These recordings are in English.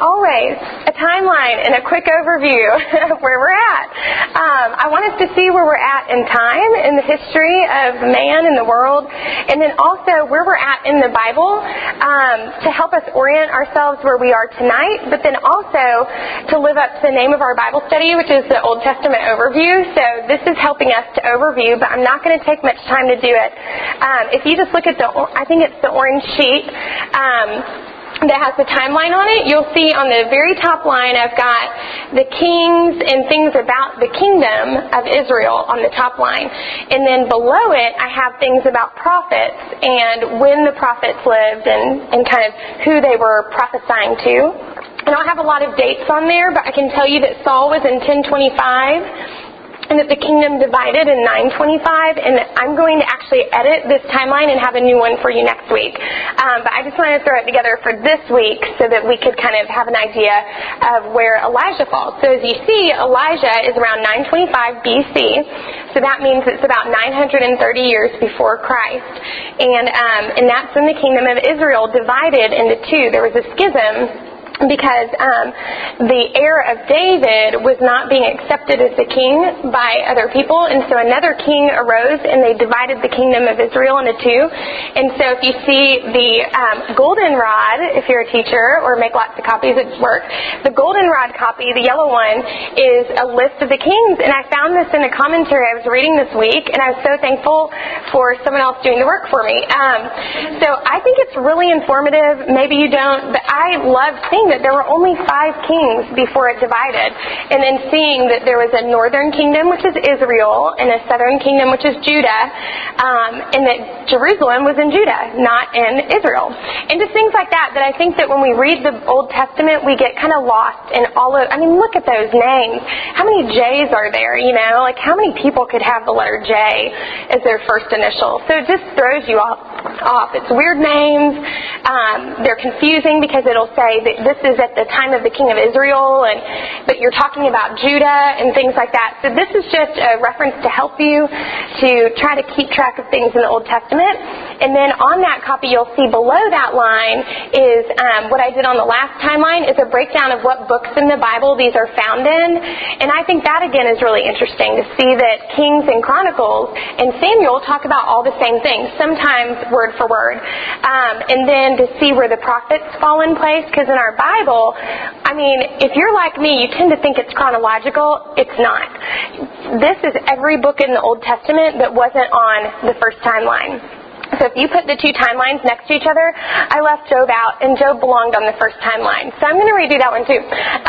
always, a timeline and a quick overview of where we're at. I want us to see where we're at in time, in the history of man and the world, and then also where we're at in the Bible to help us orient ourselves where we are tonight, but then also to live up to the name of our Bible study, which is the Old Testament overview. So this is helping us to overview, but I'm not going to take much time to do it. If you just look at I think it's the orange sheet, that has the timeline on it, you'll see on the very top line I've got the kings and things about the kingdom of Israel on the top line. And then below it, I have things about prophets and when the prophets lived and kind of who they were prophesying to. I don't have a lot of dates on there, but I can tell you that Saul was in 1025. And that the kingdom divided in 925, and I'm going to actually edit this timeline and have a new one for you next week. But I just wanted to throw it together for this week so that we could kind of have an idea of where Elijah falls. So as you see, Elijah is around 925 BC, so that means it's about 930 years before Christ. And that's when the kingdom of Israel divided into two. There was a schism because the heir of David was not being accepted as the king by other people, and so another king arose, and they divided the kingdom of Israel into two. And so if you see the goldenrod, if you're a teacher, or make lots of copies at work, the goldenrod copy, the yellow one, is a list of the kings, and I found this in a commentary I was reading this week, and I was so thankful for someone else doing the work for me. So I think it's really informative. Maybe you don't, but I love seeing that there were only 5 kings before it divided, and then seeing that there was a northern kingdom, which is Israel, and a southern kingdom, which is Judah, and that Jerusalem was in Judah, not in Israel. And just things like that I think that when we read the Old Testament, we get kind of lost in all of, look at those names. How many J's are there, Like, how many people could have the letter J as their first initial? So it just throws you off. It's weird names. They're confusing because it'll say that this is at the time of the king of Israel, but you're talking about Judah and things like that. So this is just a reference to help you to try to keep track of things in the Old Testament. And then on that copy, you'll see below that line is what I did on the last timeline is a breakdown of what books in the Bible these are found in. And I think that, again, is really interesting to see that Kings and Chronicles and Samuel talk about all the same things, sometimes word for word. And then to see where the prophets fall in place, because in our Bible, if you're like me, you tend to think it's chronological. It's not. This is every book in the Old Testament that wasn't on the first timeline. So if you put the 2 timelines next to each other, I left Job out, and Job belonged on the first timeline. So I'm going to redo that one too.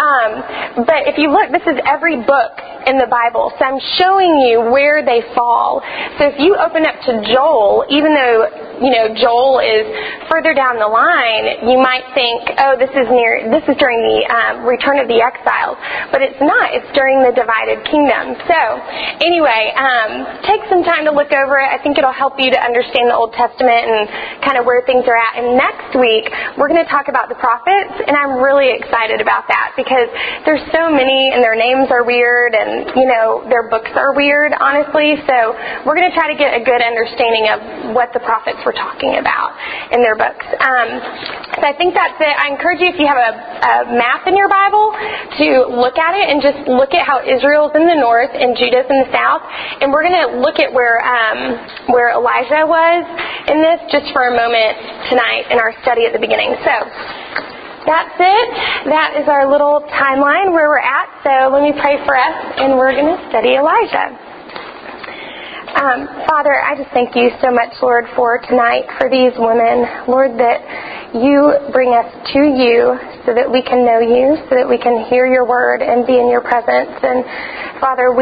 But if you look, this is every book in the Bible. So I'm showing you where they fall. So if you open up to Joel, even though, Joel is further down the line, you might think, oh, this is during the return of the exiles. But it's not. It's during the divided kingdom. So anyway, take some time to look over it. I think it'll help you to understand the Old Testament and kind of where things are at. And next week, we're going to talk about the prophets, and I'm really excited about that because there's so many, and their names are weird, and, their books are weird, honestly. So we're going to try to get a good understanding of what the prophets were talking about in their books. So I think that's it. I encourage you, if you have a map in your Bible, to look at it and just look at how Israel's in the north and Judah's in the south. And we're going to look at where Elijah was in this just for a moment tonight in our study at the beginning. So that's it. That is our little timeline where we're at. So let me pray for us, and we're going to study Elijah. Father, I just thank you so much, Lord, for tonight, for these women. Lord, that you bring us to you so that we can know you, so that we can hear your word and be in your presence. And Father,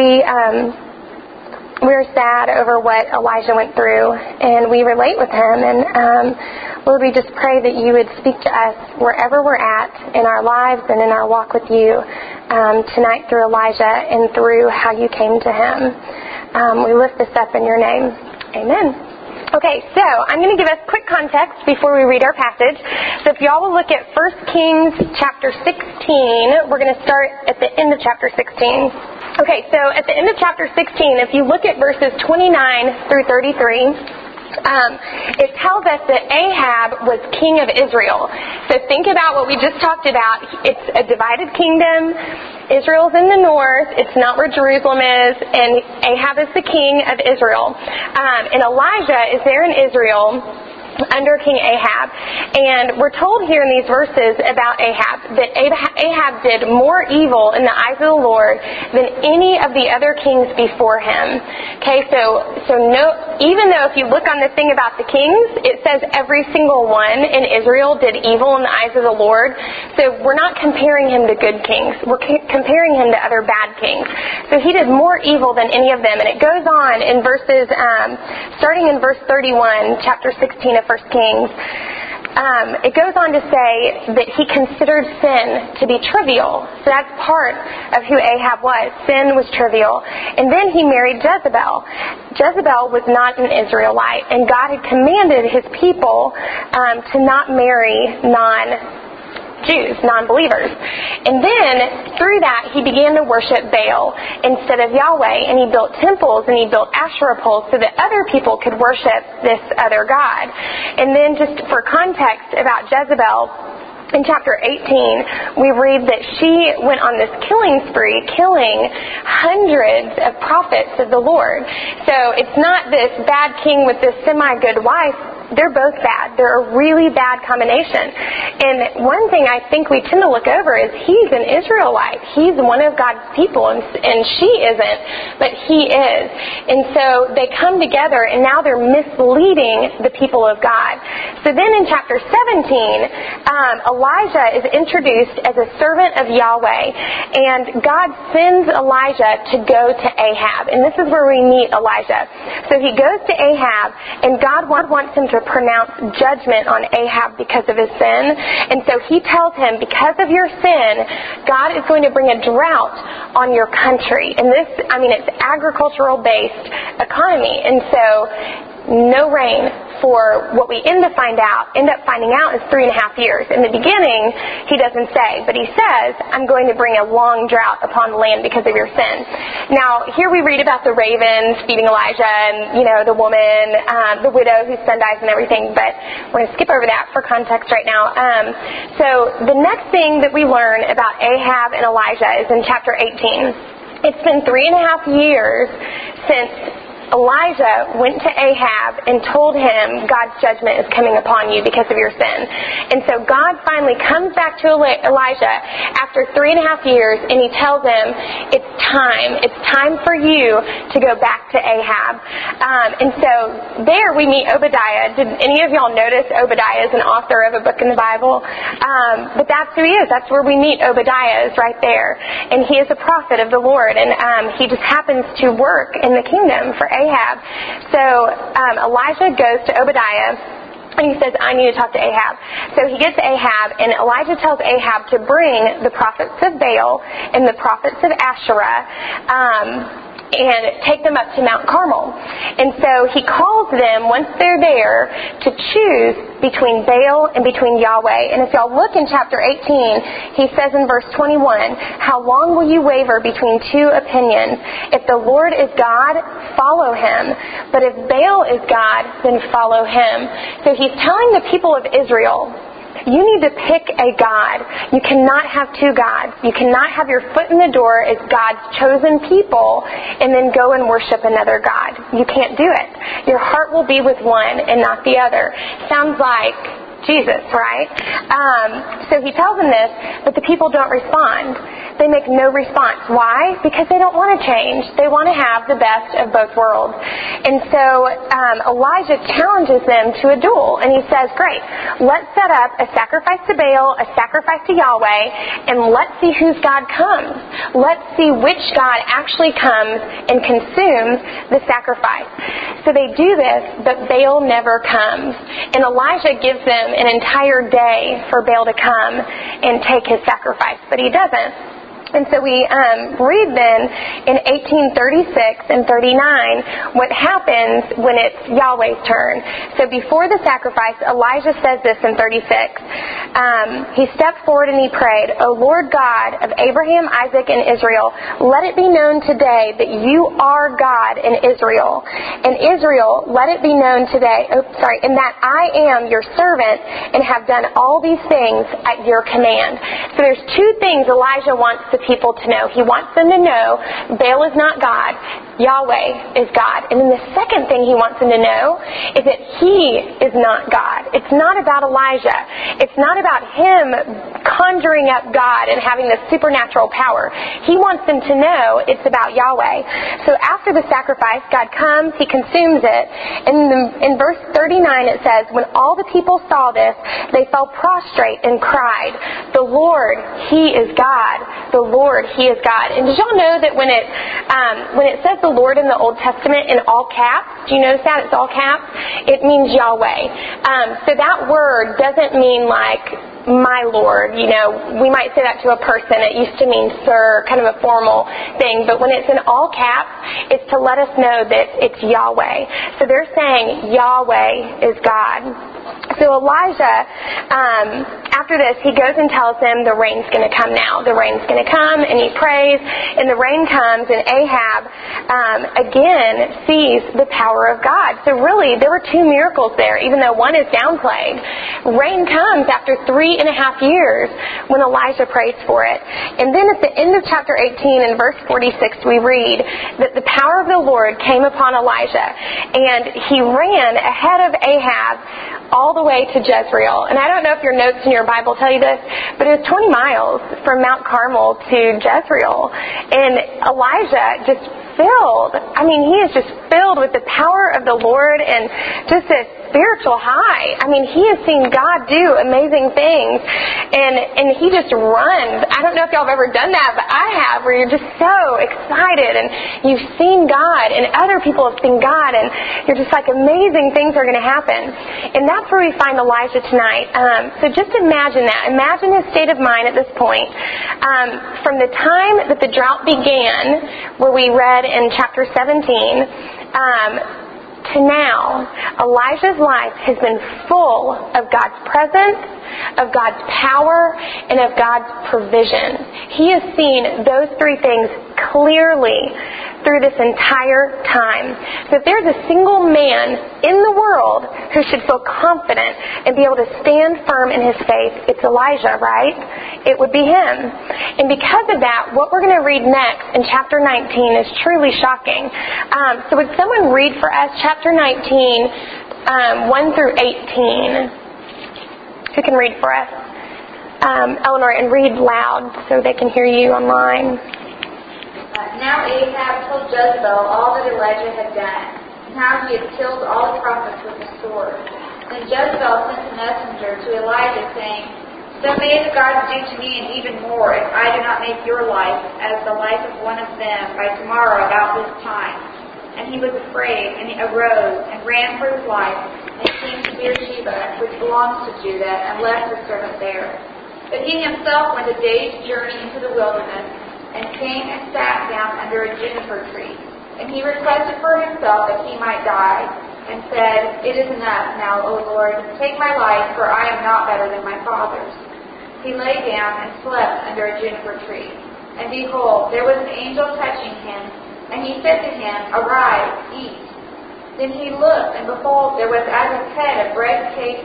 we're sad over what Elijah went through, and we relate with him. And Lord, we just pray that you would speak to us wherever we're at in our lives and in our walk with you tonight through Elijah and through how you came to him. We lift this up in your name. Amen. Okay, so I'm going to give us quick context before we read our passage. So if y'all will look at 1 Kings chapter 16, we're going to start at the end of chapter 16. Okay, so at the end of chapter 16, if you look at verses 29 through 33, it tells us that Ahab was king of Israel. So think about what we just talked about. It's a divided kingdom. Israel's in the north. It's not where Jerusalem is. And Ahab is the king of Israel. And Elijah is there in Israel under King Ahab. And we're told here in these verses about Ahab that Ahab did more evil in the eyes of the Lord than any of the other kings before him. Okay, so no, even though if you look on the thing about the kings, it says every single one in Israel did evil in the eyes of the Lord. So we're not comparing him to good kings. We're comparing him to other bad kings. So he did more evil than any of them. And it goes on in verses, starting in verse 31, chapter 16 of 1 Kings, it goes on to say that he considered sin to be trivial. So that's part of who Ahab was. Sin was trivial. And then he married Jezebel. Jezebel was not an Israelite, and God had commanded his people to not marry non-Jews, non-believers. And then, through that, he began to worship Baal instead of Yahweh, and he built temples and he built Asherah poles so that other people could worship this other god. And then, just for context about Jezebel, in chapter 18, we read that she went on this killing spree, killing hundreds of prophets of the Lord. So it's not this bad king with this semi-good wife. They're both bad. They're a really bad combination. And one thing I think we tend to look over is he's an Israelite. He's one of God's people, and she isn't, but he is. And so they come together, and now they're misleading the people of God. So then in chapter 17, Elijah is introduced as a servant of Yahweh, and God sends Elijah to go to Ahab. And this is where we meet Elijah. So he goes to Ahab, and God wants him to pronounce judgment on Ahab because of his sin. And so he tells him, because of your sin, God is going to bring a drought on your country. And this, it's agricultural-based economy. And so no rain for what we end up finding out is 3.5 years. In the beginning, he doesn't say, but he says, I'm going to bring a long drought upon the land because of your sin. Now, here we read about the ravens feeding Elijah and, the woman, the widow whose son dies and everything, but we're going to skip over that for context right now. So the next thing that we learn about Ahab and Elijah is in chapter 18. It's been 3.5 years since Elijah went to Ahab and told him God's judgment is coming upon you because of your sin. And so God finally comes back to Elijah after 3.5 years, and he tells him, it's time for you to go back to Ahab. And so there we meet Obadiah. Did any of y'all notice Obadiah is an author of a book in the Bible? But that's who he is. That's where we meet Obadiah, is right there. And he is a prophet of the Lord, and he just happens to work in the kingdom for Ahab. So Elijah goes to Obadiah, and he says, I need to talk to Ahab. So he gets Ahab, and Elijah tells Ahab to bring the prophets of Baal and the prophets of Asherah and take them up to Mount Carmel. And so he calls them, once they're there, to choose between Baal and between Yahweh. And if y'all look in chapter 18, he says in verse 21, how long will you waver between two opinions? If the Lord is God, follow him. But if Baal is God, then follow him. So he's telling the people of Israel, you need to pick a God. You cannot have two gods. You cannot have your foot in the door as God's chosen people and then go and worship another God. You can't do it. Your heart will be with one and not the other. Sounds like Jesus, right? So he tells them this, but the people don't respond. They make no response. Why? Because they don't want to change. They want to have the best of both worlds. And so Elijah challenges them to a duel, and he says, great, let's set up a sacrifice to Baal, a sacrifice to Yahweh, and let's see whose God comes. Let's see which God actually comes and consumes the sacrifice. So they do this, but Baal never comes. And Elijah gives them an entire day for Baal to come and take his sacrifice, but he doesn't. And so we read then in 1836 and 39 what happens when it's Yahweh's turn. So before the sacrifice, Elijah says this in 36. He stepped forward and he prayed, "O Lord God of Abraham, Isaac, and Israel, let it be known today that you are God in Israel. And Israel, let it be known today, and that I am your servant and have done all these things at your command." So there's two things Elijah wants the people to know. He wants them to know Baal is not God, Yahweh is God. And then the second thing he wants them to know is that he is not God. It's not about Elijah. It's not about him conjuring up God and having this supernatural power. He wants them to know it's about Yahweh. So after the sacrifice, God comes, he consumes it. And in verse 39 it says, "When all the people saw this, they fell prostrate and cried, 'The Lord, he is God. The Lord, he is God.'" And did y'all know that when it says the Lord in the Old Testament in all caps, do you notice that? It's all caps. It means Yahweh. So that word doesn't mean like my Lord. You know, we might say that to a person. It used to mean sir, kind of a formal thing. But when it's in all caps, it's to let us know that it's Yahweh. So they're saying Yahweh is God. So Elijah, after this, he goes and tells them the rain's going to come now. The rain's going to come, and he prays, and the rain comes, and Ahab again sees the power of God. So really, there were two miracles there, even though one is downplayed. Rain comes after 3.5 years when Elijah prays for it. And then at the end of chapter 18 and verse 46, we read that the power of the Lord came upon Elijah, and he ran ahead of Ahab all the way to Jezreel. And I don't know if your notes in your Bible tell you this, but it was 20 miles from Mount Carmel to Jezreel. And Elijah just he is just filled with the power of the Lord and just this spiritual high. I mean, he has seen God do amazing things, and he just runs. I don't know if y'all have ever done that, but I have, where you're just so excited, and you've seen God, and other people have seen God, and you're just like, amazing things are going to happen. And that's where we find Elijah tonight. So just imagine that. Imagine his state of mind at this point. From the time that the drought began, where we read in chapter 17, to now, Elijah's life has been full of God's presence, of God's power, and of God's provision. He has seen those three things clearly through this entire time. So if there's a single man in the world who should feel confident and be able to stand firm in his faith, it's Elijah, right? It would be him. And because of that, what we're going to read next in chapter 19 is truly shocking. So would someone read for us chapter 19, 1 through 18? Who can read for us? Eleanor, and read loud so they can hear you online. Now Ahab told Jezebel all that Elijah had done, and how he had killed all the prophets with the sword. Then Jezebel sent a messenger to Elijah, saying, "So may the gods do to me and even more, if I do not make your life as the life of one of them by tomorrow about this time." And he was afraid, and he arose and ran for his life, and came to Beersheba, which belongs to Judah, and left his servant there. But he himself went a day's journey into the wilderness, and came and sat down under a juniper tree. And he requested for himself that he might die, and said, "It is enough now, O Lord, take my life, for I am not better than my fathers." He lay down and slept under a juniper tree. And behold, there was an angel touching him, and he said to him, "Arise, eat." Then he looked, and behold, there was at his head a bread cake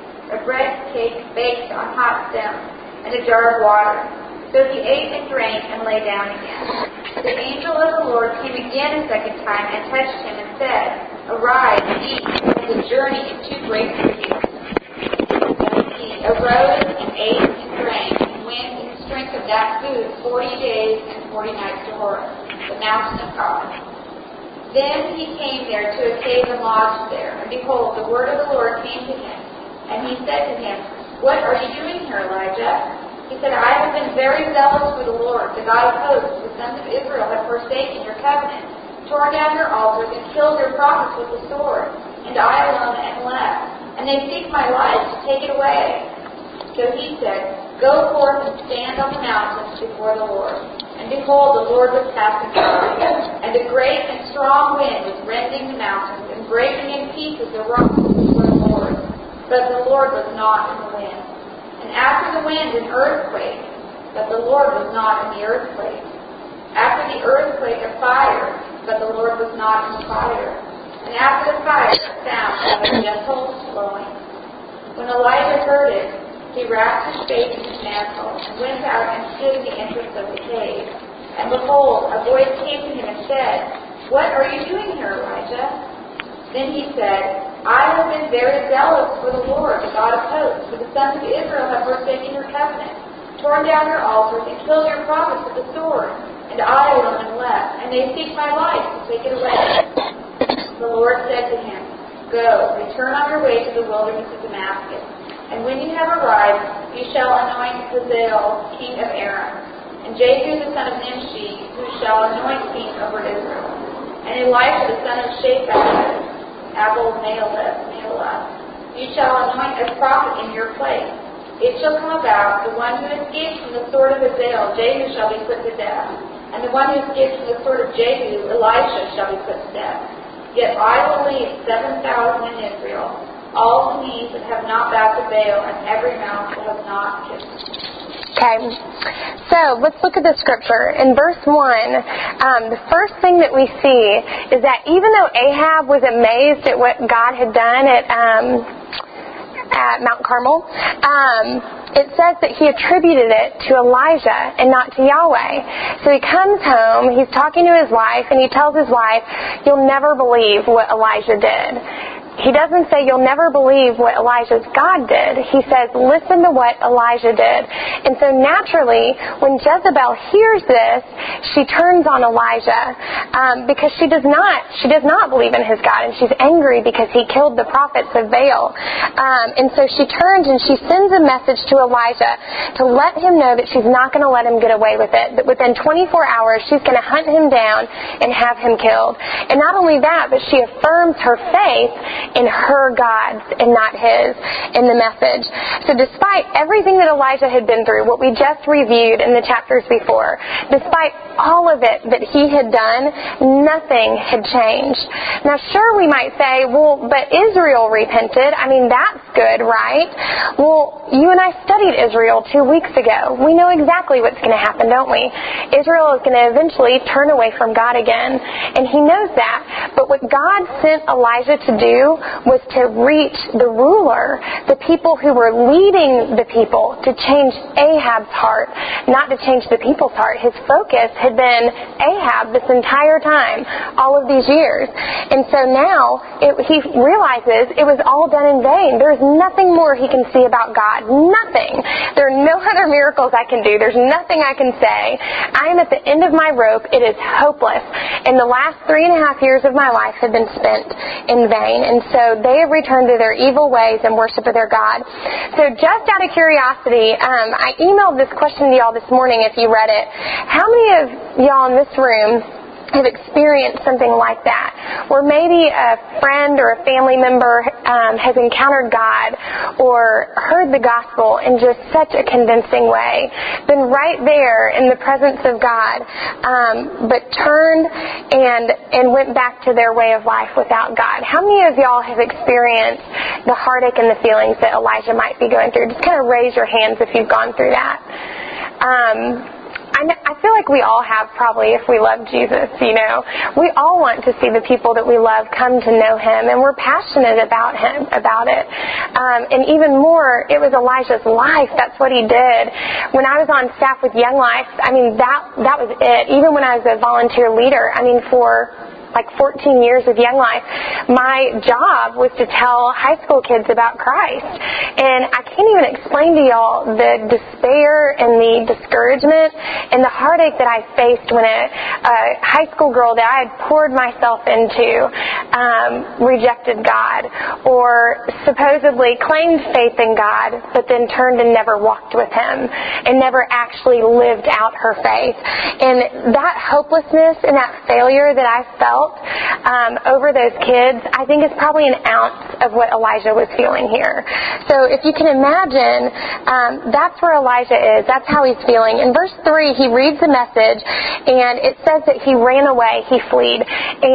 baked on hot stones, and a jar of water. So he ate and drank and lay down again. The angel of the Lord came again a second time and touched him and said, "Arise, eat, for the journey is too great for you." And he arose and ate and drank, and went in the strength of that food 40 days and 40 nights to Horeb, the mountain of God. Then he came there to a cave and lodged there. And behold, the word of the Lord came to him. And he said to him, "What are you doing here, Elijah?" He said, "I have been very zealous for the Lord, the God of hosts. The sons of Israel have forsaken your covenant, torn down your altars, and killed your prophets with the sword. And I alone am left. And they seek my life to take it away." So he said, "Go forth and stand on the mountains before before the Lord. And behold, the Lord was passing by, and a great and strong wind was rending the mountains and breaking in pieces the rocks before the Lord. But the Lord was not in the wind. And after the wind, an earthquake, but the Lord was not in the earthquake. After the earthquake, a fire, but the Lord was not in the fire. And after the fire, a sound of a gentle blowing. When Elijah heard it, he wrapped his face in his mantle and went out and stood in the entrance of the cave. And behold, a voice came to him and said, "What are you doing here, Elijah?" Then he said, "I have been very zealous for the Lord, the God of hosts, for the sons of Israel have forsaken your covenant, torn down your altars, and killed your prophets with the sword. And I alone am left, and they seek my life to take it away." The Lord said to him, "Go, return on your way to the wilderness of Damascus. And when you have arrived, you shall anoint Hazael king of Aram, and Jehu the son of Nimshi, who shall anoint king over Israel. And Elisha the son of Shaphat, Abel-Meholah, you shall anoint as prophet in your place. It shall come about, the one who escapes from the sword of Hazael, Jehu shall be put to death. And the one who escapes from the sword of Jehu, Elisha shall be put to death. Yet I will leave 7,000 in Israel, all the knees that have not bowed to Baal, and every mouth that has not kissed." Okay, so let's look at the scripture. In verse 1, the first thing that we see is that even though Ahab was amazed at what God had done at Mount Carmel, it says that he attributed it to Elijah and not to Yahweh. So he comes home, he's talking to his wife, and he tells his wife, "You'll never believe what Elijah did." He doesn't say, "You'll never believe what Elijah's God did." He says, "Listen to what Elijah did." And so naturally, when Jezebel hears this, she turns on Elijah because she does not believe in his God, and she's angry because he killed the prophets of Baal. And so she turns and she sends a message to Elijah to let him know that she's not going to let him get away with it, that within 24 hours she's going to hunt him down and have him killed. And not only that, but she affirms her faith in her gods and not his in the message. So despite everything that Elijah had been through, what we just reviewed in the chapters before, despite all of it that he had done, nothing had changed. Now sure, we might say, well, but Israel repented. I mean, that's good, right? Well, you and I studied Israel 2 weeks ago. We know exactly what's going to happen, don't we? Israel is going to eventually turn away from God again, and he knows that. But what God sent Elijah to do was to reach the ruler, the people who were leading the people, to change Ahab's heart, not to change the people's heart. His focus had been Ahab this entire time, all of these years. And so now he realizes it was all done in vain. There's nothing more he can see about God. Nothing. There are no other miracles I can do. There's nothing I can say. I am at the end of my rope. It is hopeless. And the last 3.5 years of my life have been spent in vain. And so they have returned to their evil ways and worship of their God. So just out of curiosity, I emailed this question to y'all this morning if you read it. How many of y'all in this room have experienced something like that, where maybe a friend or a family member has encountered God or heard the gospel in just such a convincing way, been right there in the presence of God, but turned and went back to their way of life without God? How many of y'all have experienced the heartache and the feelings that Elijah might be going through? Just kind of raise your hands if you've gone through that. I feel like we all have, probably, if we love Jesus, you know. We all want to see the people that we love come to know him, and we're passionate about it. And even more, it was Elijah's life. That's what he did. When I was on staff with Young Life, I mean, that was it. Even when I was a volunteer leader, I mean, for like 14 years of Young Life, my job was to tell high school kids about Christ. And I can't even explain to y'all the despair and the discouragement and the heartache that I faced when a high school girl that I had poured myself into rejected God, or supposedly claimed faith in God, but then turned and never walked with him and never actually lived out her faith. And that hopelessness and that failure that I felt felt over those kids, I think is probably an ounce of what Elijah was feeling here. So if you can imagine, that's where Elijah is. That's how he's feeling. In verse 3, he reads the message, and it says that he ran away, he fled.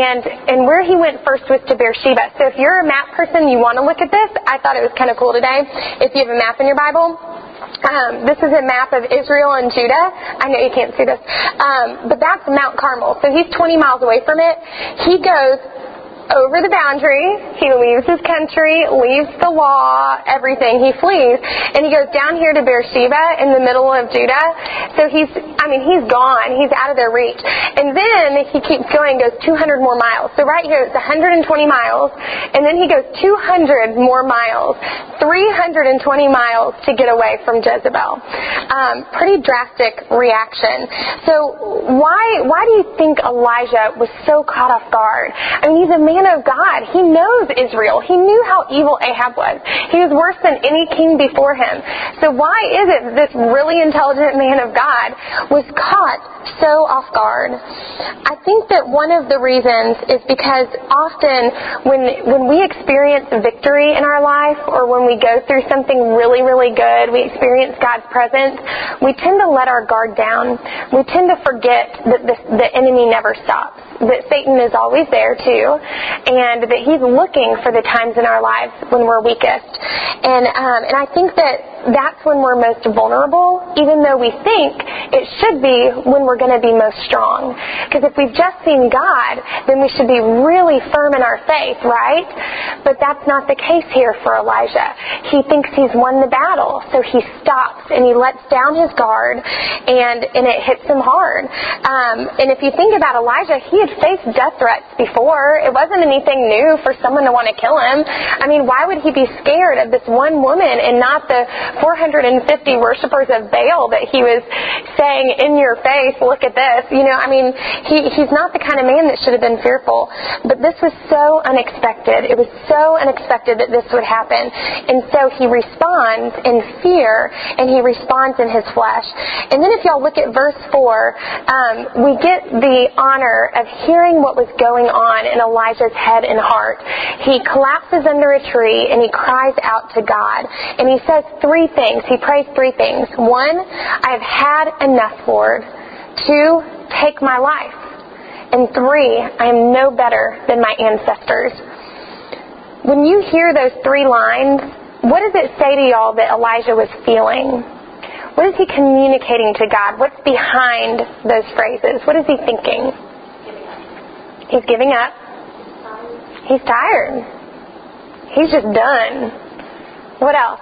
And where he went first was to Beersheba. So if you're a map person, you want to look at this, I thought it was kind of cool today. If you have a map in your Bible, this is a map of Israel and Judah. I know you can't see this. But that's Mount Carmel. So he's 20 miles away from it. He goes over the boundary. He leaves his country, leaves the law, everything. He flees. And he goes down here to Beersheba in the middle of Judah. So he's gone. He's out of their reach. And then he keeps going, goes 200 more miles. So right here it's 120 miles. And then he goes 200 more miles, 320 miles to get away from Jezebel. Pretty drastic reaction. So why do you think Elijah was so caught off guard? I mean, he's a man of God. He knows Israel. He knew how evil Ahab was. He was worse than any king before him. So why is it that this really intelligent man of God was caught so off guard? I think that one of the reasons is because often when we experience victory in our life, or when we go through something really, really good, we experience God's presence, we tend to let our guard down. We tend to forget that the enemy never stops, that Satan is always there too, and that he's looking for the times in our lives when we're weakest. And I think that's when we're most vulnerable, even though we think it should be when we're going to be most strong. Because if we've just seen God, then we should be really firm in our faith, right? But that's not the case here for Elijah. He thinks he's won the battle, so he stops and he lets down his guard, and it hits him hard. And if you think about Elijah, he had faced death threats before. It wasn't anything new for someone to want to kill him. I mean, why would he be scared of this one woman and not the 450 worshipers of Baal that he was saying in your face, look at this? You know, I mean, he's not the kind of man that should have been fearful. But this was so unexpected. It was so unexpected that this would happen. And so he responds in fear, and he responds in his flesh. And then if y'all look at verse 4, we get the honor of hearing what was going on in Elijah's head and heart. He collapses under a tree, and he cries out to God. And he says three things. He prays three things. One, I have had enough, Lord. Two, take my life. And three, I am no better than my ancestors. When you hear those three lines, what does it say to y'all that Elijah was feeling? What is he communicating to God? What's behind those phrases? What is he thinking? He's giving up. He's tired. He's just done. What else?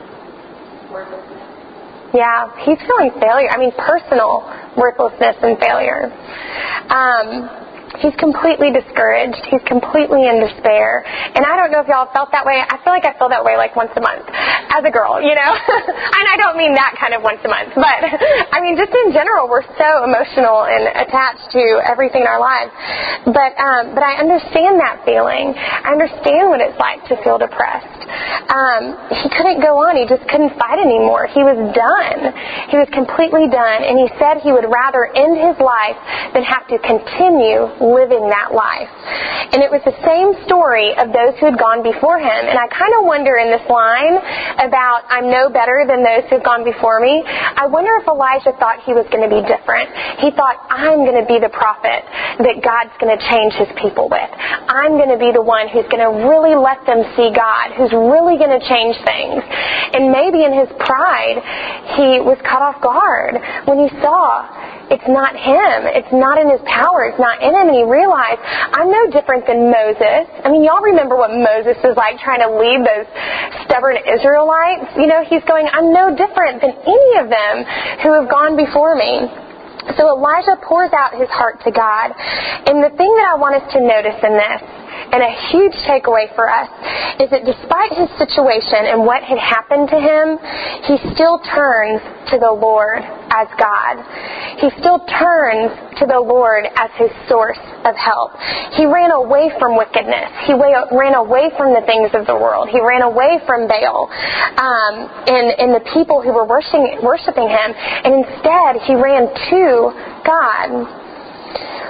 Yeah, he's feeling failure. I mean, personal worthlessness and failure. He's completely discouraged. He's completely in despair. And I don't know if y'all felt that way. I feel like I feel that way like once a month as a girl, you know. And I don't mean that kind of once a month. But, I mean, just in general, we're so emotional and attached to everything in our lives. But I understand that feeling. I understand what it's like to feel depressed. He couldn't go on. He just couldn't fight anymore. He was done. He was completely done. And he said he would rather end his life than have to continue living that life. And it was the same story of those who had gone before him. And I kind of wonder in this line about I'm no better than those who have gone before me, I wonder if Elijah thought he was going to be different. He thought, I'm going to be the prophet that God's going to change his people with. I'm going to be the one who's going to really let them see God, who's really going to change things. And maybe in his pride, he was caught off guard when he saw it's not him. It's not in his power. It's not in him. And he realized, I'm no different than Moses. I mean, y'all remember what Moses was like trying to lead those stubborn Israelites? You know, he's going, I'm no different than any of them who have gone before me. So Elijah pours out his heart to God. And the thing that I want us to notice in this, and a huge takeaway for us, is that despite his situation and what had happened to him, he still turns to the Lord as God. He still turns to the Lord as his source of help. He ran away from wickedness. He ran away from the things of the world. He ran away from Baal and the people who were worshiping him. And instead, he ran to God.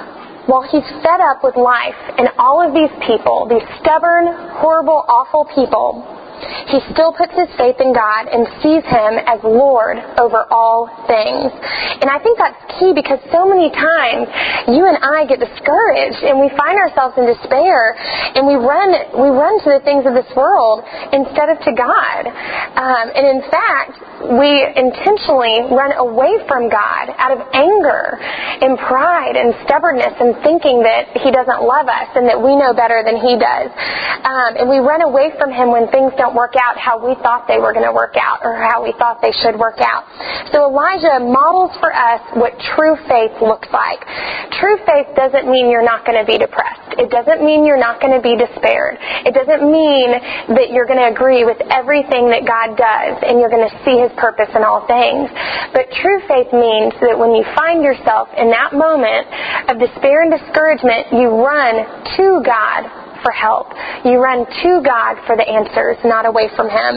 while he's fed up with life and all of these people, these stubborn, horrible, awful people, he still puts his faith in God and sees him as Lord over all things. And I think that's key, because so many times you and I get discouraged and we find ourselves in despair and we run to the things of this world instead of to God. And in fact, we intentionally run away from God out of anger and pride and stubbornness and thinking that he doesn't love us and that we know better than he does. And we run away from him when things don't work out how we thought they were going to work out or how we thought they should work out. So Elijah models for us what true faith looks like. True faith doesn't mean you're not going to be depressed. It doesn't mean you're not going to be despaired. It doesn't mean that you're going to agree with everything that God does and you're going to see his purpose in all things. But true faith means that when you find yourself in that moment of despair and discouragement, you run to God for help. You run to God for the answers, not away from him.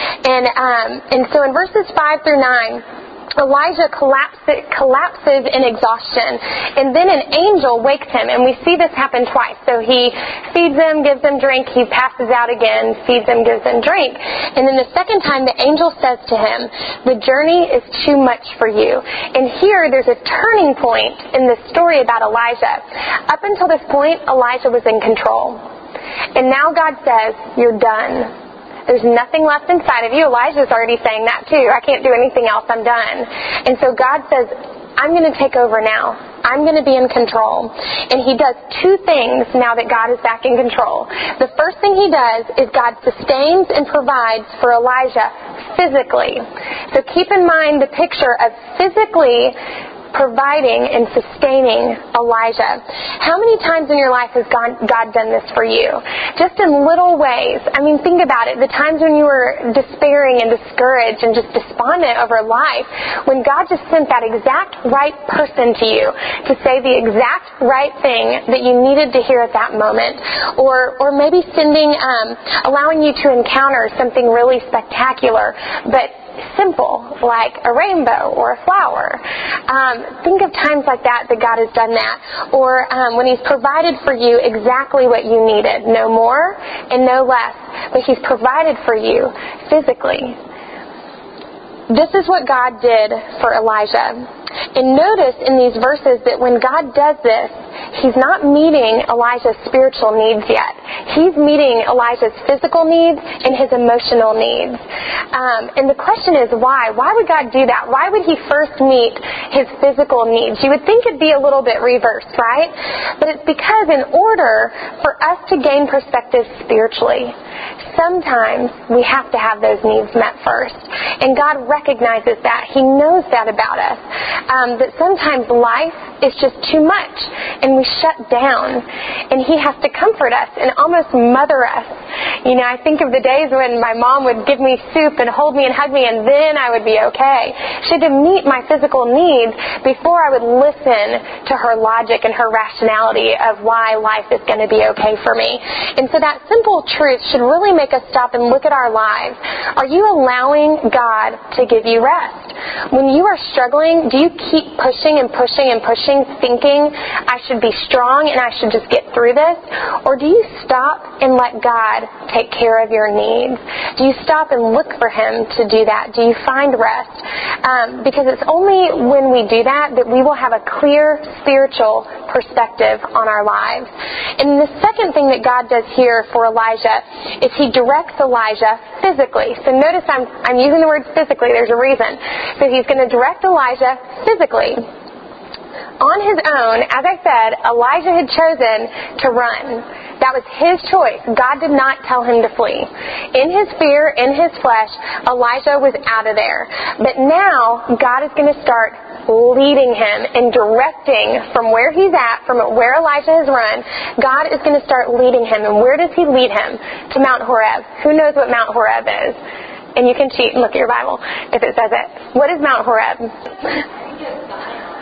And so in verses 5 through 9, Elijah collapses in exhaustion, and then an angel wakes him, and we see this happen twice. So he feeds them, gives them drink, he passes out again, feeds them, gives them drink. And then the second time the angel says to him, the journey is too much for you. And here there's a turning point in the story about Elijah. Up until this point, Elijah was in control. And now God says, you're done. There's nothing left inside of you. Elijah's already saying that too. I can't do anything else. I'm done. And so God says, I'm going to take over now. I'm going to be in control. And he does two things now that God is back in control. The first thing he does is God sustains and provides for Elijah physically. So keep in mind the picture of physically providing and sustaining Elijah. How many times in your life has God done this for you? Just in little ways. I mean, think about it. The times when you were despairing and discouraged and just despondent over life, when God just sent that exact right person to you to say the exact right thing that you needed to hear at that moment. Or maybe allowing you to encounter something really spectacular, but simple, like a rainbow or a flower. Think of times like that God has done that. Or when he's provided for you exactly what you needed. No more and no less. But he's provided for you physically. This is what God did for Elijah. And notice in these verses that when God does this, he's not meeting Elijah's spiritual needs yet. He's meeting Elijah's physical needs and his emotional needs. And the question is why? Why would God do that? Why would he first meet his physical needs? You would think it'd be a little bit reversed, right? But it's because in order for us to gain perspective spiritually, sometimes we have to have those needs met first. And God recognizes that. He knows that about us. That sometimes life is just too much and we shut down. And he has to comfort us and almost mother us. You know, I think of the days when my mom would give me soup and hold me and hug me and then I would be okay. She had to meet my physical needs before I would listen to her logic and her rationality of why life is going to be okay for me. And so that simple truth should really make us stop and look at our lives. Are you allowing God to give you rest? When you are struggling, do you keep pushing and pushing and pushing, thinking I should be strong and I should just get through this? Or do you stop and let God take care of your needs? Do you stop and look for him to do that? Do you find rest? Because it's only when we do that we will have a clear spiritual perspective on our lives. And the second thing that God does here for Elijah is he directs Elijah physically. So notice I'm using the word physically. There's a reason. So he's going to direct Elijah physically. On his own, as I said, Elijah had chosen to run. That was his choice. God did not tell him to flee. In his fear, in his flesh, Elijah was out of there. But now, God is going to start leading him and directing from where he's at, from where Elijah has run. God is going to start leading him. And where does he lead him? To Mount Horeb. Who knows what Mount Horeb is? And you can cheat and look at your Bible if it says it. What is Mount Horeb?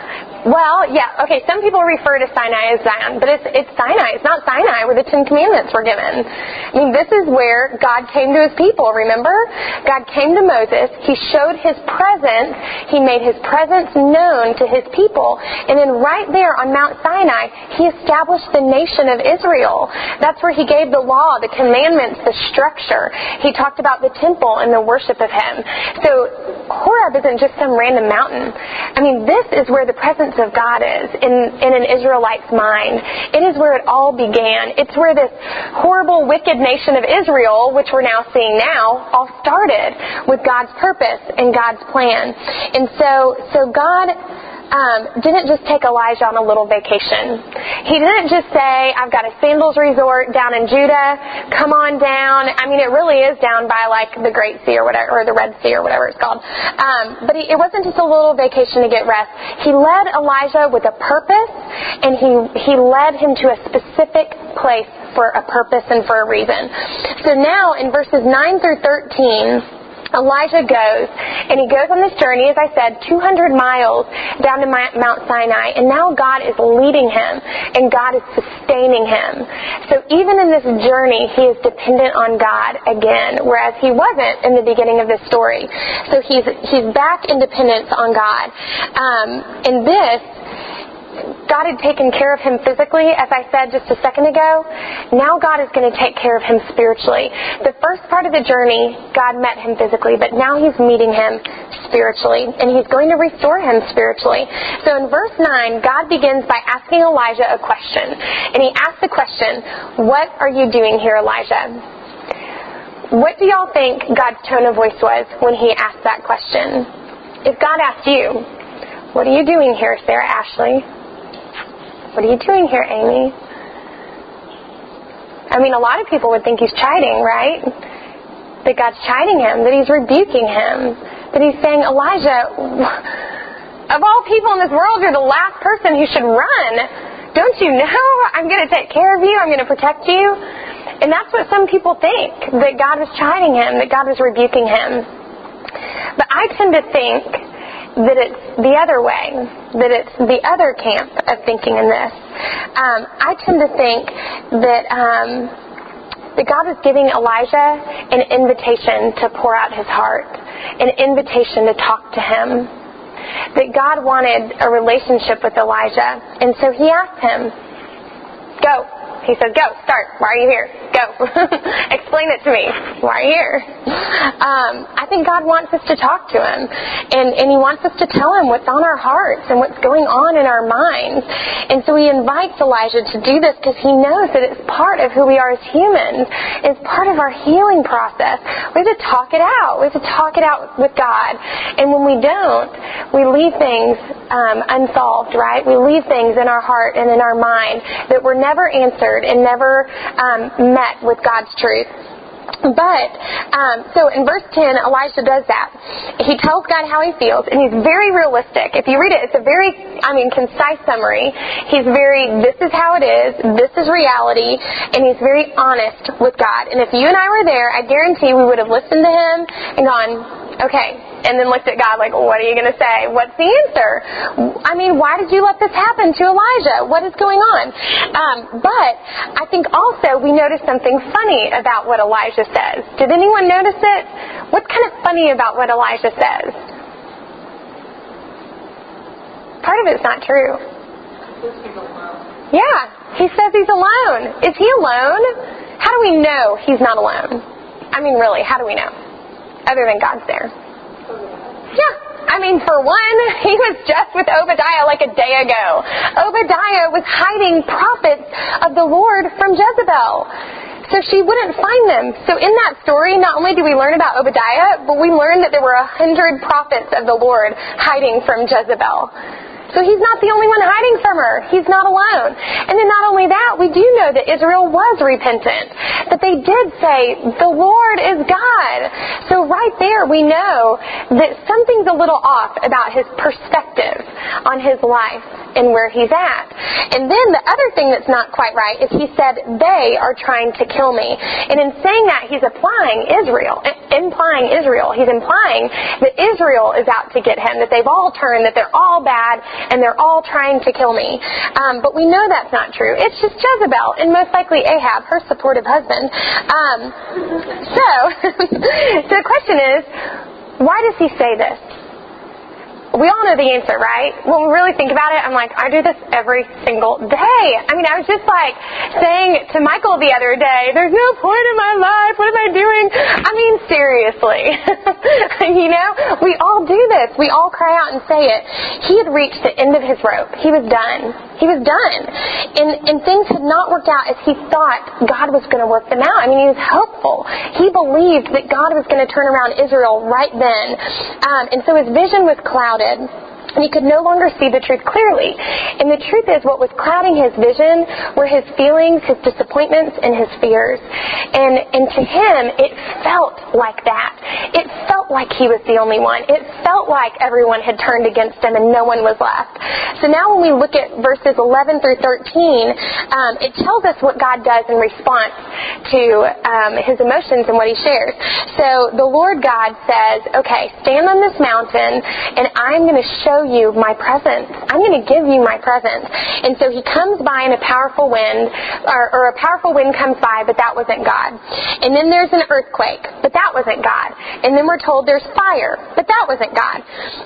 Well, yeah, okay, some people refer to Sinai as Zion, but it's Sinai. It's not Sinai where the Ten Commandments were given. I mean, this is where God came to His people, remember? God came to Moses. He showed His presence. He made His presence known to His people. And then right there on Mount Sinai, He established the nation of Israel. That's where He gave the law, the commandments, the structure. He talked about the temple and the worship of Him. So Horeb isn't just some random mountain. I mean, this is where the presence of God is in an Israelite's mind. It is where it all began. It's where this horrible, wicked nation of Israel, which we're now seeing now, all started with God's purpose and God's plan. And so God didn't just take Elijah on a little vacation. He didn't just say, I've got a sandals resort down in Judah, come on down. I mean, it really is down by like the Great Sea or whatever, or the Red Sea or whatever it's called. But it wasn't just a little vacation to get rest. He led Elijah with a purpose, and he led him to a specific place for a purpose and for a reason. So now in verses 9 through 13, Elijah goes, and he goes on this journey, as I said, 200 miles down to Mount Sinai, and now God is leading him, and God is sustaining him. So even in this journey, he is dependent on God again, whereas he wasn't in the beginning of this story. So he's back in dependence on God. In this, God had taken care of him physically, as I said just a second ago. Now God is going to take care of him spiritually. The first part of the journey, God met him physically, but now He's meeting him spiritually, and He's going to restore him spiritually. So in verse 9, God begins by asking Elijah a question. And He asks the question, what are you doing here, Elijah? What do y'all think God's tone of voice was when He asked that question? If God asked you, what are you doing here, Sarah Ashley? What are you doing here, Amy? I mean, a lot of people would think He's chiding, right? That God's chiding him, that He's rebuking him, that He's saying, Elijah, of all people in this world, you're the last person who should run. Don't you know? I'm going to take care of you. I'm going to protect you. And that's what some people think, that God was chiding him, that God was rebuking him. But I tend to think that it's the other way, that it's the other camp of thinking in this. I tend to think that God was giving Elijah an invitation to pour out his heart, an invitation to talk to him, that God wanted a relationship with Elijah. And so He asked him, go. He said, go, start. Why are you here? Go. Explain it to me. Why are you here? I think God wants us to talk to Him. And He wants us to tell Him what's on our hearts and what's going on in our minds. And so He invites Elijah to do this because He knows that it's part of who we are as humans. It's part of our healing process. We have to talk it out. We have to talk it out with God. And when we don't, we leave things unsolved, right? We leave things in our heart and in our mind that were never answered and never met with God's truth. But, so in verse 10, Elijah does that. He tells God how he feels, and he's very realistic. If you read it, it's a very, concise summary. He's this is how it is, this is reality, and he's very honest with God. And if you and I were there, I guarantee we would have listened to him and gone, okay, and then looked at God like, what are you going to say? What's the answer? Why did you let this happen to Elijah? What is going on? But I think also we notice something funny about what Elijah says. Did anyone notice it? What's kind of funny about what Elijah says? Part of it's not true. Yeah, he says he's alone. Is he alone? How do we know he's not alone? Really, how do we know? Other than God's there. Yeah. For one, he was just with Obadiah like a day ago. Obadiah was hiding prophets of the Lord from Jezebel, so she wouldn't find them. So in that story, not only do we learn about Obadiah, but we learn that there were 100 prophets of the Lord hiding from Jezebel. So he's not the only one hiding from her. He's not alone. And then not only that, we do know that Israel was repentant. That they did say, the Lord is God. So right there we know that something's a little off about his perspective on his life and where he's at. And then the other thing that's not quite right is he said, they are trying to kill me. And in saying that, he's applying Israel. implying Israel. He's implying that Israel is out to get him, that they've all turned, that they're all bad, and they're all trying to kill me. But we know that's not true. It's just Jezebel, and most likely Ahab, her supportive husband. So the question is, why does he say this? We all know the answer, right? When we really think about it, I'm like, I do this every single day. I mean, I was just like saying to Michael the other day, there's no point in my life. What am I doing? I mean, seriously. You know, we all do this. We all cry out and say it. He had reached the end of his rope. He was done. He was done. And things had not worked out as he thought God was going to work them out. I mean, he was hopeful. He believed that God was going to turn around Israel right then. And so his vision was clouded. And he could no longer see the truth clearly. And the truth is, what was clouding his vision were his feelings, his disappointments, and his fears. And to him, it felt like that. It felt like he was the only one. It felt like everyone had turned against him and no one was left. So now when we look at verses 11 through 13, it tells us what God does in response to his emotions and what he shares. So the Lord God says, okay, stand on this mountain and I'm going to show you my presence. I'm going to give you my presence. And so he comes by in a powerful wind, or a powerful wind comes by, but that wasn't God. And then there's an earthquake, but that wasn't God. And then we're told there's fire, but that wasn't God.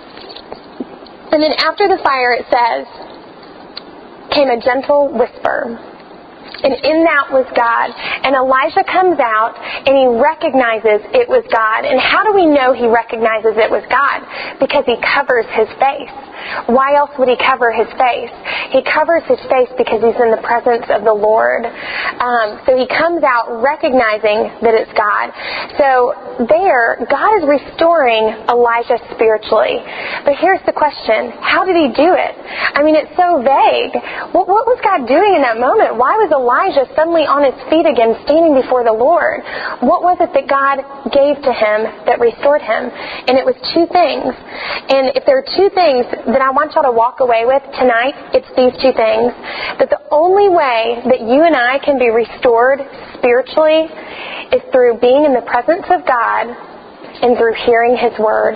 And then after the fire, it says, came a gentle whisper. And in that was God. And Elijah comes out and he recognizes it was God. And how do we know he recognizes it was God? Because he covers his face. Why else would he cover his face? He covers his face because he's in the presence of the Lord. So he comes out recognizing that it's God. So there, God is restoring Elijah spiritually. But here's the question. How did he do it? I mean, it's so vague. What was God doing in that moment? Why was Elijah suddenly on his feet again, standing before the Lord? What was it that God gave to him that restored him? And it was two things. And if there are two things that I want y'all to walk away with tonight, it's these two things. That the only way that you and I can be restored spiritually is through being in the presence of God and through hearing His Word.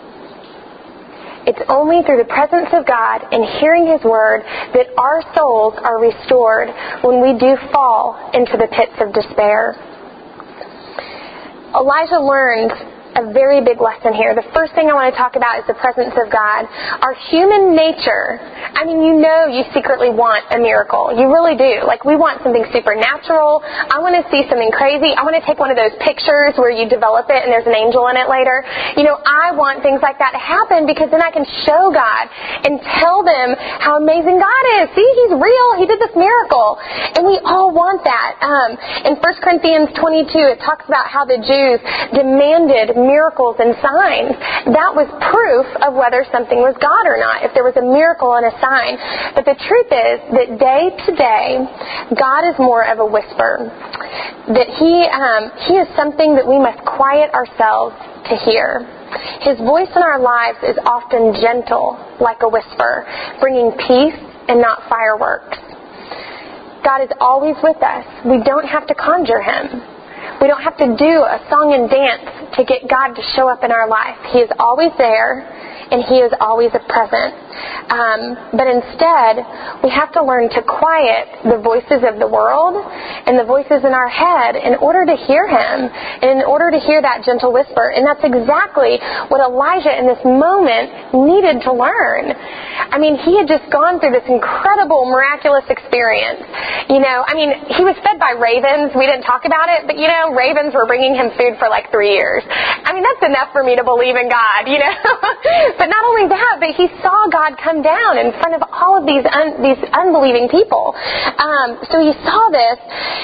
It's only through the presence of God and hearing His Word that our souls are restored when we do fall into the pits of despair. Elijah learned a very big lesson here. The first thing I want to talk about is the presence of God. Our human nature, I mean, you know you secretly want a miracle. You really do. Like, we want something supernatural. I want to see something crazy. I want to take one of those pictures where you develop it and there's an angel in it later. You know, I want things like that to happen because then I can show God and tell them how amazing God is. See, He's real. He did this miracle. And we all want that. In 1 Corinthians 22, it talks about how the Jews demanded miracles and signs. That was proof of whether something was God or not, if there was a miracle and a sign. But the truth is that day to day, God is more of a whisper. That He is something that we must quiet ourselves to hear. His voice in our lives is often gentle, like a whisper, bringing peace and not fireworks. God is always with us. We don't have to conjure Him. We don't have to do a song and dance to get God to show up in our life. He is always there, and He is always present. But instead, we have to learn to quiet the voices of the world and the voices in our head in order to hear Him and in order to hear that gentle whisper. And that's exactly what Elijah in this moment needed to learn. I mean, he had just gone through this incredible, miraculous experience. You know, I mean, he was fed by ravens. We didn't talk about it, but, you know, ravens were bringing him food for like 3 years. I mean, that's enough for me to believe in God, you know. But not only that, but he saw God come down in front of all of these unbelieving people. So he saw this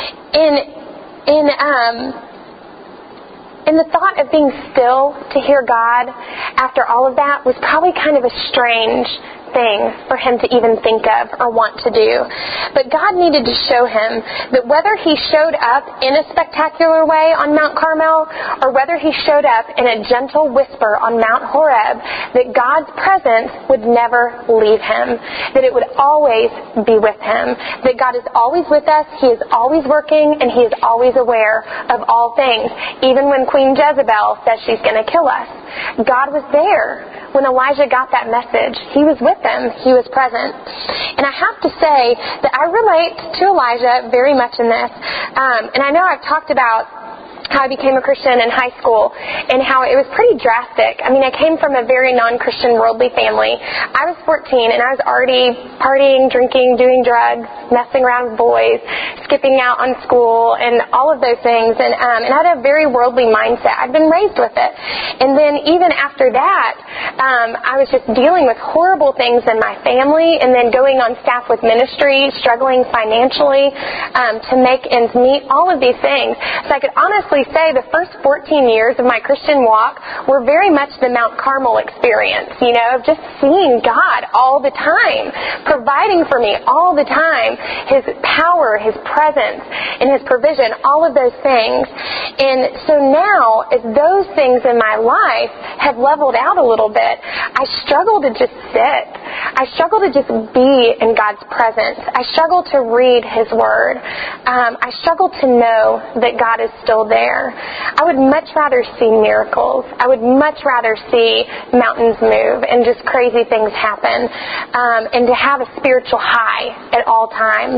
and the thought of being still to hear God after all of that was probably kind of a strange thing for him to even think of or want to do. But God needed to show him that whether he showed up in a spectacular way on Mount Carmel or whether he showed up in a gentle whisper on Mount Horeb, that God's presence would never leave him, that it would always be with him, that God is always with us, he is always working, and he is always aware of all things. Even when Queen Jezebel says she's going to kill us, God was there. When Elijah got that message, he was with them. He was present. And I have to say that I relate to Elijah very much in this. And I know I've talked about how I became a Christian in high school and how it was pretty drastic. I mean, I came from a very non-Christian worldly family. I was 14 and I was already partying, drinking, doing drugs, messing around with boys, skipping out on school and all of those things. And I had a very worldly mindset. I'd been raised with it. And then even after that, I was just dealing with horrible things in my family and then going on staff with ministry, struggling financially to make ends meet, all of these things. So I could honestly say the first 14 years of my Christian walk were very much the Mount Carmel experience, of just seeing God all the time, providing for me all the time, his power, his presence, and his provision, all of those things. And so now, as those things in my life have leveled out a little bit, I struggle to just sit. I struggle to just be in God's presence. I struggle to read his word. I struggle to know that God is still there. I would much rather see miracles. I would much rather see mountains move and just crazy things happen, and to have a spiritual high at all times.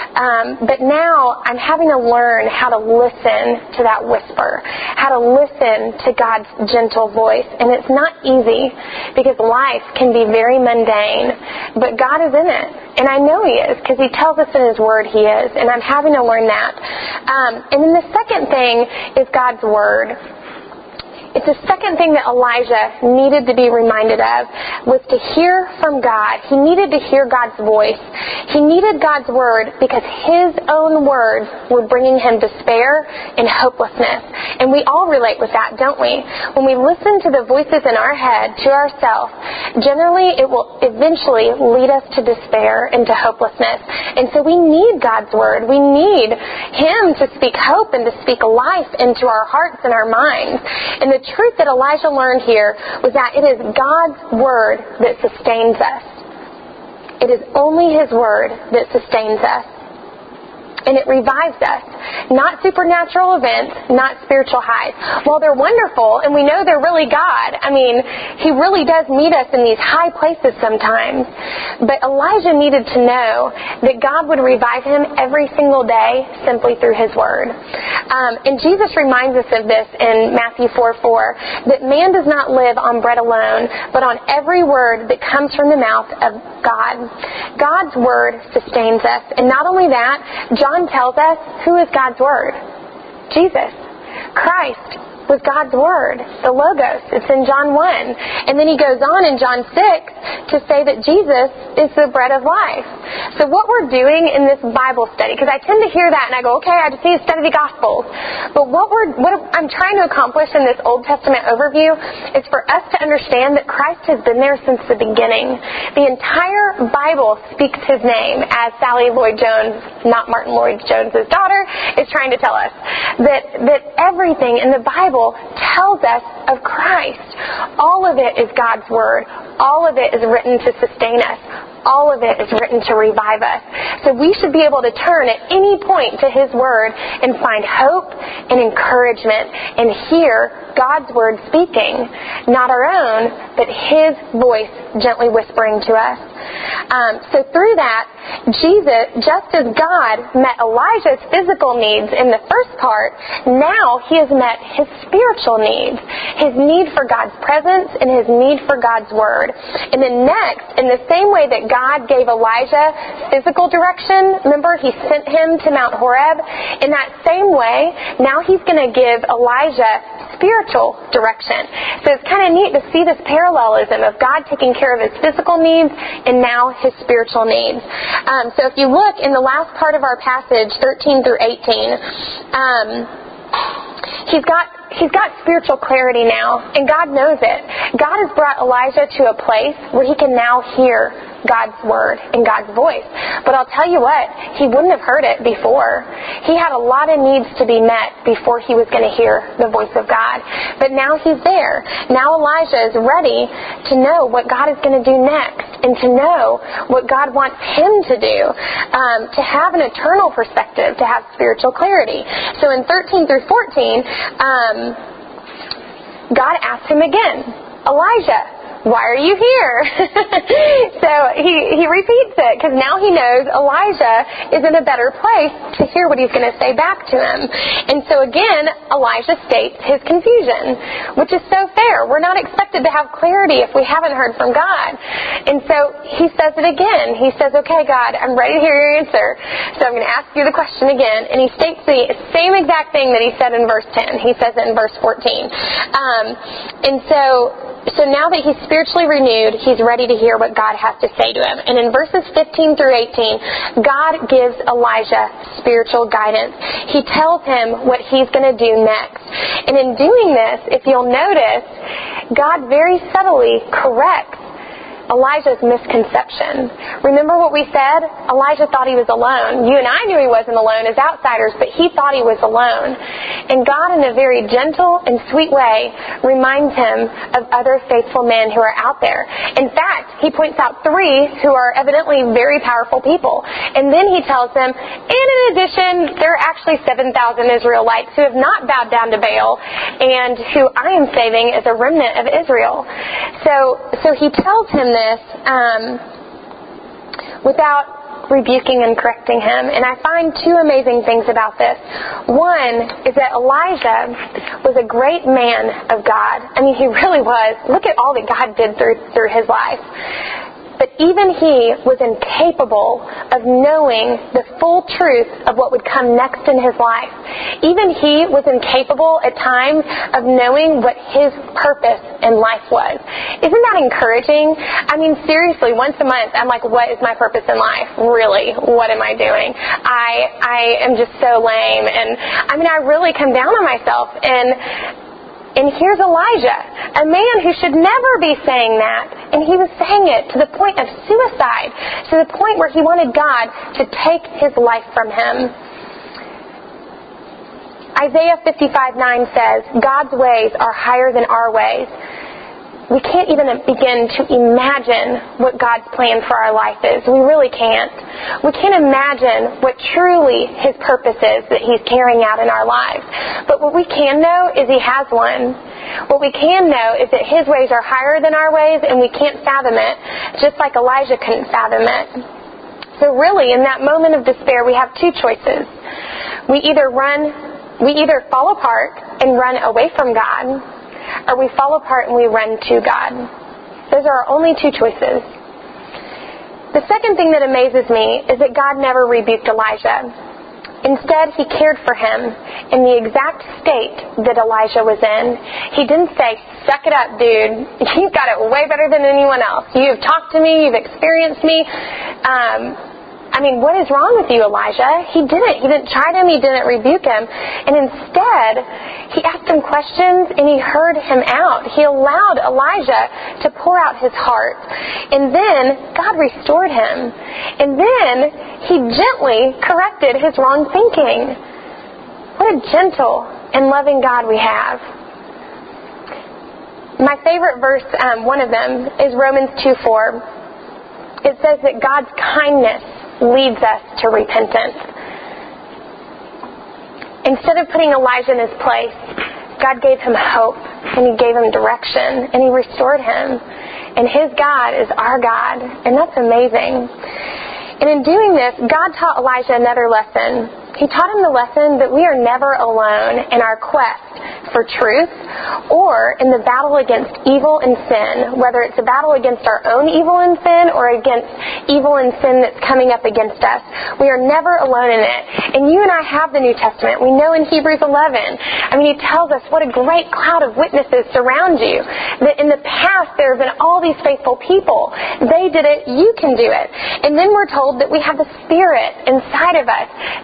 But now I'm having to learn how to listen to that whisper, how to listen to God's gentle voice. And it's not easy because life can be very mundane, but God is in it. And I know he is because he tells us in his word he is. And I'm having to learn that. And then the second thing is God's word. It's the second thing that Elijah needed to be reminded of was to hear from God. He needed to hear God's voice. He needed God's word because his own words were bringing him despair and hopelessness. And we all relate with that, don't we? When we listen to the voices in our head to ourselves, generally it will eventually lead us to despair and to hopelessness. And so we need God's word. We need him to speak hope and to speak life into our hearts and our minds. And the truth that Elijah learned here was that it is God's word that sustains us. It is only his word that sustains us. And it revives us. Not supernatural events, not spiritual highs. While they're wonderful, and we know they're really God, I mean, he really does meet us in these high places sometimes. But Elijah needed to know that God would revive him every single day simply through his word. And Jesus reminds us of this in Matthew 4:4, that man does not live on bread alone, but on every word that comes from the mouth of God. God's word sustains us. And not only that, John tells us, who is God's word? Jesus. Christ was God's word, the Logos. It's in John 1. And then he goes on in John 6 to say that Jesus is the bread of life. So what we're doing in this Bible study, because I tend to hear that and I go, okay, I just need to study the Gospels. But what I'm trying to accomplish in this Old Testament overview is for us to understand that Christ has been there since the beginning. The entire Bible speaks his name, as Sally Lloyd-Jones, not Martin Lloyd-Jones' daughter, is trying to tell us. That everything in the Bible tells us of Christ. All of it is God's word. All of it is written to sustain us. All of it is written to revive us. So we should be able to turn at any point to his word and find hope and encouragement and hear God's word speaking. Not our own, but his voice gently whispering to us. So through that, Jesus, just as God met Elijah's physical needs in the first part, now he has met his spiritual needs. His need for God's presence and his need for God's word. And then next, in the same way that God gave Elijah physical direction, remember he sent him to Mount Horeb, in that same way, now he's going to give Elijah spiritual direction. So it's kind of neat to see this parallelism of God taking care of his physical needs and now his spiritual needs. So if you look in the last part of our passage, 13 through 18, he's got he's got spiritual clarity now, and God knows it. God has brought Elijah to a place where he can now hear God's word and God's voice. But I'll tell you what, he wouldn't have heard it before. He had a lot of needs to be met before he was going to hear the voice of God. But now he's there. Now Elijah is ready to know what God is going to do next and to know what God wants him to do, to have an eternal perspective, to have spiritual clarity. So in 13 through 14, God asked him again, Elijah, why are you here? So he repeats it because now he knows Elijah is in a better place to hear what he's going to say back to him. And so again, Elijah states his confusion, which is so fair. We're not expected to have clarity if we haven't heard from God. And so he says it again. He says, okay, God, I'm ready to hear your answer. So I'm going to ask you the question again. And he states the same exact thing that he said in verse 10. He says it in verse 14. So now that he's spiritually renewed, he's ready to hear what God has to say to him. And in verses 15 through 18, God gives Elijah spiritual guidance. He tells him what he's going to do next. And in doing this, if you'll notice, God very subtly corrects Elijah's misconception. Remember what we said? Elijah thought he was alone. You and I knew he wasn't alone as outsiders, but he thought he was alone. And God, in a very gentle and sweet way, reminds him of other faithful men who are out there. In fact, he points out 3 who are evidently very powerful people. And then he tells them, and in addition, there are actually 7,000 Israelites who have not bowed down to Baal and who I am saving as a remnant of Israel. So he tells him this without rebuking and correcting him. And I find 2 amazing things about this. One is that Elijah was a great man of God. I mean, he really was. Look at all that God did through his life. But even he was incapable of knowing the full truth of what would come next in his life. Even he was incapable at times of knowing what his purpose in life was. Isn't that encouraging? I mean, seriously, once a month, I'm like, what is my purpose in life? Really, what am I doing? I am just so lame. And I mean, I really come down on myself. And here's Elijah, a man who should never be saying that. And he was saying it to the point of suicide, to the point where he wanted God to take his life from him. Isaiah 55:9 says, God's ways are higher than our ways. We can't even begin to imagine what God's plan for our life is. We really can't. We can't imagine what truly his purpose is that he's carrying out in our lives. But what we can know is he has one. What we can know is that his ways are higher than our ways, and we can't fathom it, just like Elijah couldn't fathom it. So really, in that moment of despair, we have 2 choices. We either fall apart and run away from God, or we fall apart and we run to God. Those are our only 2 choices. The second thing that amazes me is that God never rebuked Elijah. Instead, he cared for him in the exact state that Elijah was in. He didn't say, suck it up, dude. You've got it way better than anyone else. You've talked to me. You've experienced me. What is wrong with you, Elijah? He didn't chide him. He didn't rebuke him. And instead, he asked him questions and he heard him out. He allowed Elijah to pour out his heart. And then God restored him. And then he gently corrected his wrong thinking. What a gentle and loving God we have. My favorite verse, one of them, is Romans 2:4. It says that God's kindness leads us to repentance. Instead of putting Elijah in his place, God gave him hope, and he gave him direction, and he restored him. And his God is our God, and that's amazing. And in doing this, God taught Elijah another lesson. He taught him the lesson that we are never alone in our quest for truth or in the battle against evil and sin, whether it's a battle against our own evil and sin or against evil and sin that's coming up against us. We are never alone in it. And you and I have the New Testament. We know in Hebrews 11, he tells us what a great cloud of witnesses surround you. That in the past there have been all these faithful people. They did it, you can do it. And then we're told that we have the Spirit inside of us to counsel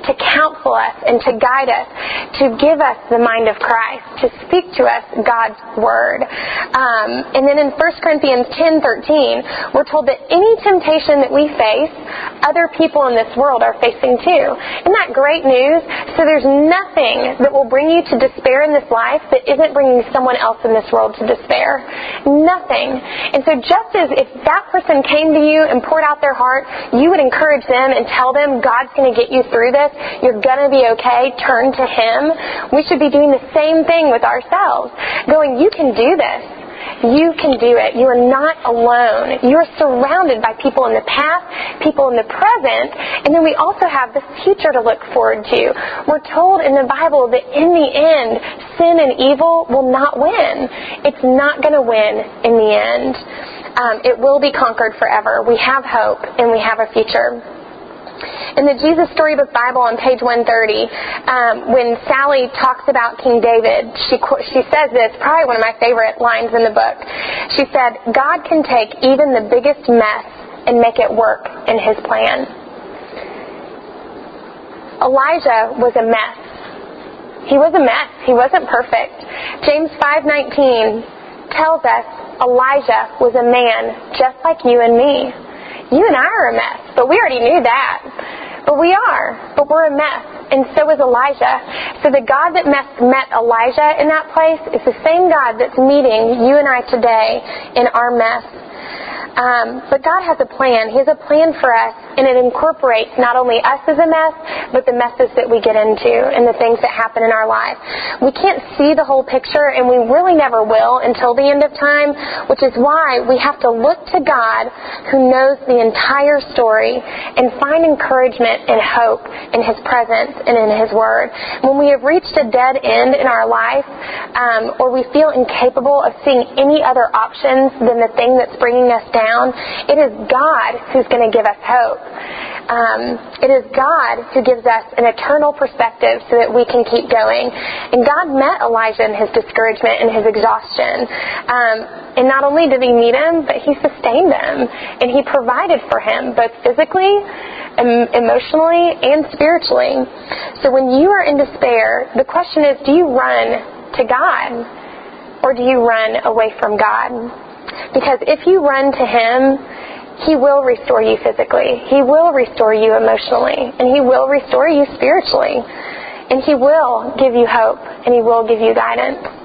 counsel us and to guide us, to give us the mind of Christ, to speak to us God's Word. And then in 1 Corinthians 10:13, we're told that any temptation that we face, other people in this world are facing too. Isn't that great news? So there's nothing that will bring you to despair in this life that isn't bringing someone else in this world to despair. Nothing. And so just as if that person came to you and poured out their heart, you would encourage them and tell them, God's going to get you through this. You're going to be okay. Turn to Him. We should be doing the same thing with ourselves. Going, you can do this. You can do it. You are not alone. You are surrounded by people in the past, people in the present, and then we also have the future to look forward to. We're told in the Bible that in the end, sin and evil will not win. It's not going to win in the end. It will be conquered forever. We have hope, and we have a future. In the Jesus Storybook Bible on page 130, when Sally talks about King David, she says this, probably one of my favorite lines in the book. She said, God can take even the biggest mess and make it work in His plan. Elijah was a mess. He was a mess. He wasn't perfect. James 5:19 tells us Elijah was a man just like you and me. You and I are a mess, but we already knew that. But we are. But we're a mess. And so is Elijah. So the God that met Elijah in that place is the same God that's meeting you and I today in our mess. But God has a plan. He has a plan for us, and it incorporates not only us as a mess, but the messes that we get into and the things that happen in our life. We can't see the whole picture, and we really never will until the end of time, which is why we have to look to God who knows the entire story and find encouragement and hope in His presence and in His Word. When we have reached a dead end in our life, or we feel incapable of seeing any other options than the thing that's bringing us down, it is God who's going to give us hope. It is God who gives us an eternal perspective so that we can keep going. And God met Elijah in his discouragement and his exhaustion. And not only did He meet him, but He sustained him. And He provided for him, both physically, emotionally, and spiritually. So when you are in despair, the question is, do you run to God? Or do you run away from God? Because if you run to Him, He will restore you physically. He will restore you emotionally. And He will restore you spiritually. And He will give you hope. And He will give you guidance.